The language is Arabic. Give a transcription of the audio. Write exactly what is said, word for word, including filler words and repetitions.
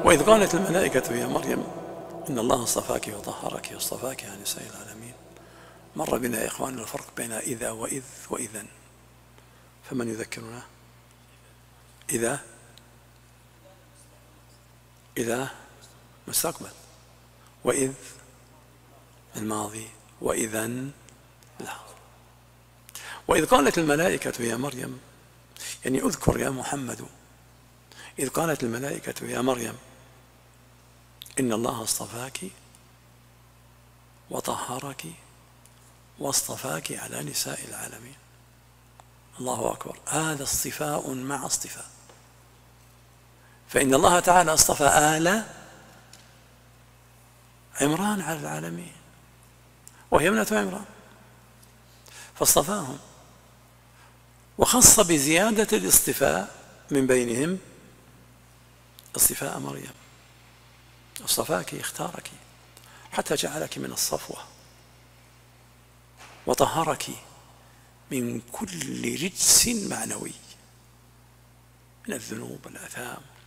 وإذ قالت الملائكة يا مريم إن الله اصطفاك وطهرك واصطفاك على نساء العالمين. مر بنا يا إخوان الفرق بين إذا وإذ وإذن، فمن يذكرنا؟ إذا إذا مستقبل، وإذ الماضي، وإذن الحاضر. وإذ قالت الملائكة يا مريم، يعني اذكر يا محمد إذ قالت الملائكة يا مريم إن الله اصطفاك وطهرك واصطفاك على نساء العالمين. الله أكبر، هذا اصطفاء مع اصطفاء. فإن الله تعالى اصطفى آل عمران على العالمين، وهي ابنة عمران، فاصطفاهم وخص بزيادة الاصطفاء من بينهم اصطفاء مريم. اصطفاك، اختارك، حتى جعلك من الصفوة، وطهرك من كل رجس معنوي من الذنوب والآثام